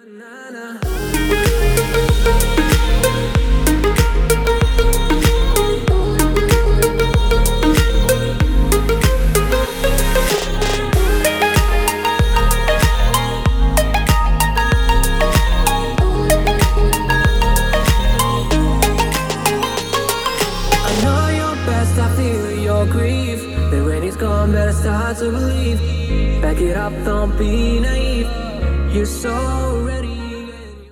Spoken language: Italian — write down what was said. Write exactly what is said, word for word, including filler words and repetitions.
Start to believe, back it up, don't be naive. You're so